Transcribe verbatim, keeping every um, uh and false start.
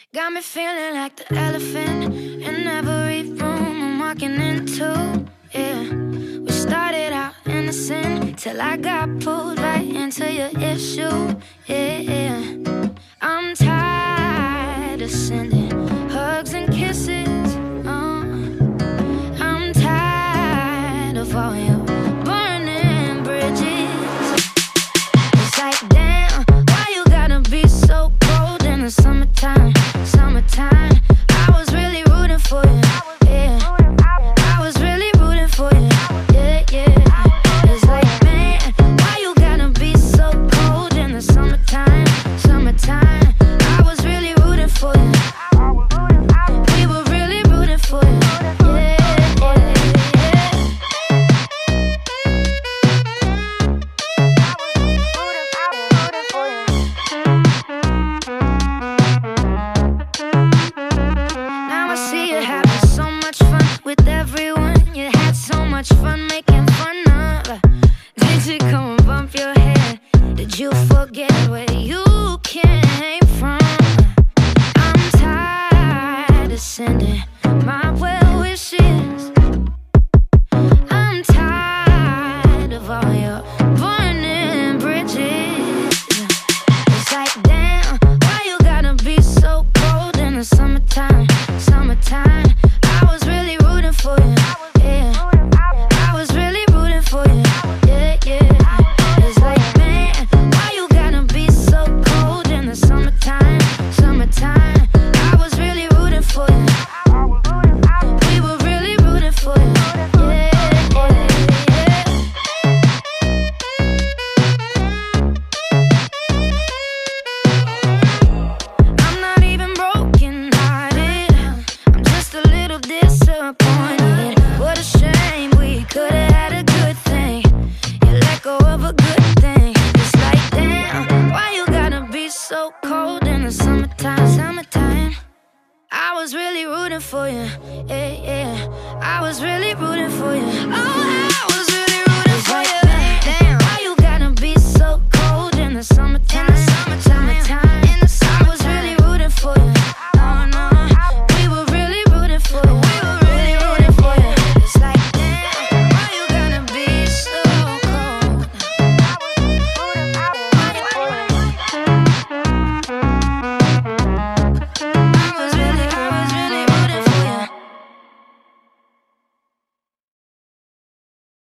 Got me feeling like the elephant in every room I'm walking into, yeah. We started out innocent till I got pulled right into your issue, yeah. I'm tired of sending hugs and kisses, uh. I'm tired of all your burning bridges. It's like, damn, why you gotta be so cold in the summertime? Summertime, I was really rooting for you, yeah. I was really rooting for you, yeah, yeah. It's like, man, why you gotta be so cold in the summertime? Summertime, I was really rooting for you. We were really rooting for you, yeah, yeah, Now I see you having so much fun with everyone. You had so much fun making fun of. Did you come and bump your head? Did you forget where you came from? I'm tired of sending my well wishes. I'm tired of all your burning bridges. It's like, damn, why you gotta be so cold in the summertime? Summertime, I was really rooting for you, yeah. I was really rooting for you, yeah, yeah. It's like, man, why you gotta be so cold in the summertime? Summertime, I was really rooting for you. We were really rooting for you, yeah, yeah, yeah. I'm not even broken hearted, I'm just a little disappointed. What a shame, we could've had a good thing. You let go of a good thing. It's like, damn, why you gotta be so cold in the summertime? Summertime, I was really rooting for you, yeah, yeah. I was really rooting for you. Oh,